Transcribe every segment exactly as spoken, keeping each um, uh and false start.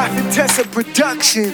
Tessa Productions.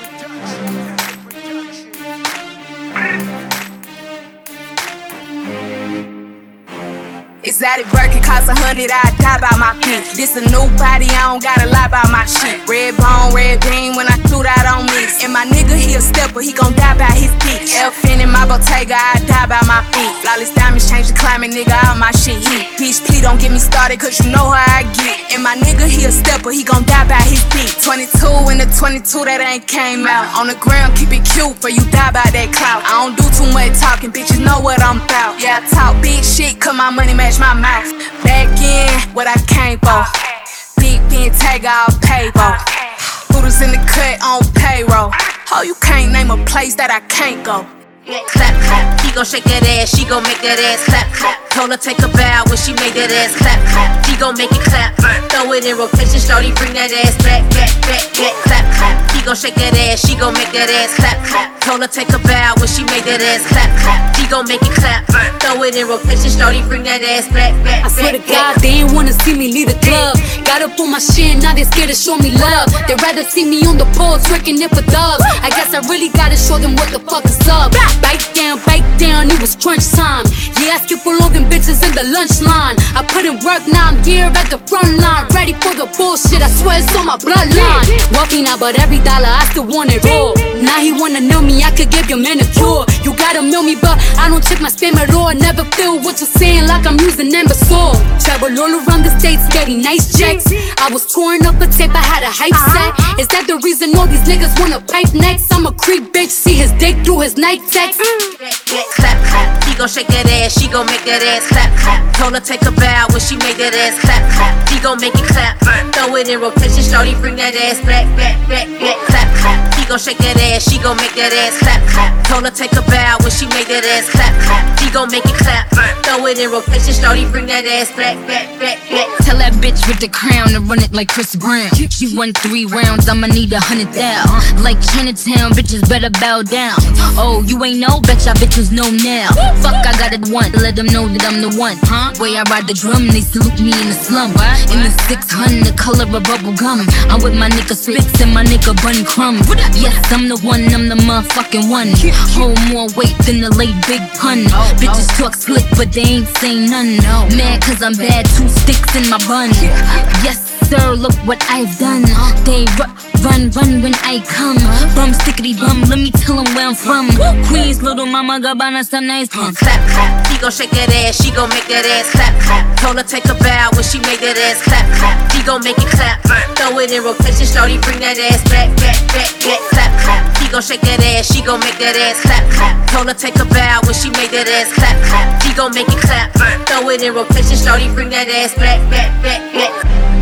Exotic work, it costs a hundred, I die by my feet. This a new body, I don't gotta lie about my shit. Red bone, red beam, when I shoot out on me. And my nigga, he a stepper, he gon' die by his feet. Elfin in my Bottega, I die by my feet. Flawless diamonds change the climate, nigga, all my shit heat. Bitch, please don't get me started, cause you know how I get. And my nigga, he a stepper, he gon' die by his feet. twenty-two in the twenty-two that ain't came out. On the ground, keep it cute, for you die by that clout. I don't do too much talking, bitches know what I'm about. Yeah, I talk big shit, cause my money match my mouth. Back in, what I came for. Big pen tag all payroll. Hooters in the cut on payroll. Oh, you can't name a place that I can't go. Clap, clap, he gon' shake that ass, she gon' make that ass clap, clap. Told her take a bow when she made that ass clap, clap. He gon' make it clap, throw it in rotation, shorty bring that ass back, back, back, back. Clap, clap, he gon' shake that ass, she gon' make that ass clap, clap. Told her take a bow when she made that ass clap, clap. He gon' make it clap, throw it in rotation, shorty bring that ass back, back, back. I swear to God, they ain't wanna see me leave the club. Got up on my shit, now they scared to show me love. They rather see me on the pole, twerking it for dubs. I guess I really gotta show them what the fuck is up. Bite down, bite down, it was crunch time. Yeah, I skip all over them bitches in the lunch line. I put in work, now I'm here at the front line. Ready for the bullshit, I swear it's on my bloodline. Walking out, but every dollar I still want it all. Now he wanna know me, I could give you manicure. You gotta know me, but I don't check my spam at all. Never feel what you're saying like I'm using imbecile. Travel all around the states, getting nice checks. I was touring up a tape, I had a hype set. Is that the reason all these niggas wanna pipe next? I'm a creep bitch, see his dick through his night text. Clap, clap, he gon' shake that ass, she gon' make that ass clap, clap. Told her take a bow when she made that ass clap, clap. He gon' make it clap, throw it in rotation, shorty bring that ass back, back, back, back. Clap, clap, he gon' shake that ass, she gon' make that ass clap, clap. Told her take a bow when she made that ass clap, clap. He gon' make it clap, throw it in rotation, shorty bring that ass back, back, back, back. Tell that bitch with the crown to run it like Chris Brown. She won three rounds, I'ma need a hundred thou. Like Chinatown, bitches better bow down. Oh, you ain't know, betcha bitches know now. Fuck, I got it once, let them know that I'm the one. Huh? Way I ride the drum, they salute me in the slum. In the six hundred, the color of bubble gum. I'm with my nigga Spitz and my nigga Bun Crumb. Yes, I'm the one, I'm the motherfucking one. Hold more weight than the late Big Pun. Bitches talk slick, but they ain't say none. Mad cause I'm bad, two sticks in my bun. Yes, sir, look what I've done. They ru- run, run when I come. Bum, stickity bum, let me tell them where I'm from. Queens, little mama, Gabbana, some nice pump. Clap, clap, he gon' shake that ass, she gon' make that ass clap, clap. Told her take a bow when she made that ass clap, clap. He gon' make it clap, throw it in rotation, shorty bring that ass back, back, back, back. Clap, clap, he gon' shake that ass, she gon' make that ass clap, clap. Told her take a bow when she made that ass clap, clap. He gon' make it clap, throw it in rotation, shorty bring that ass back, back, back, back.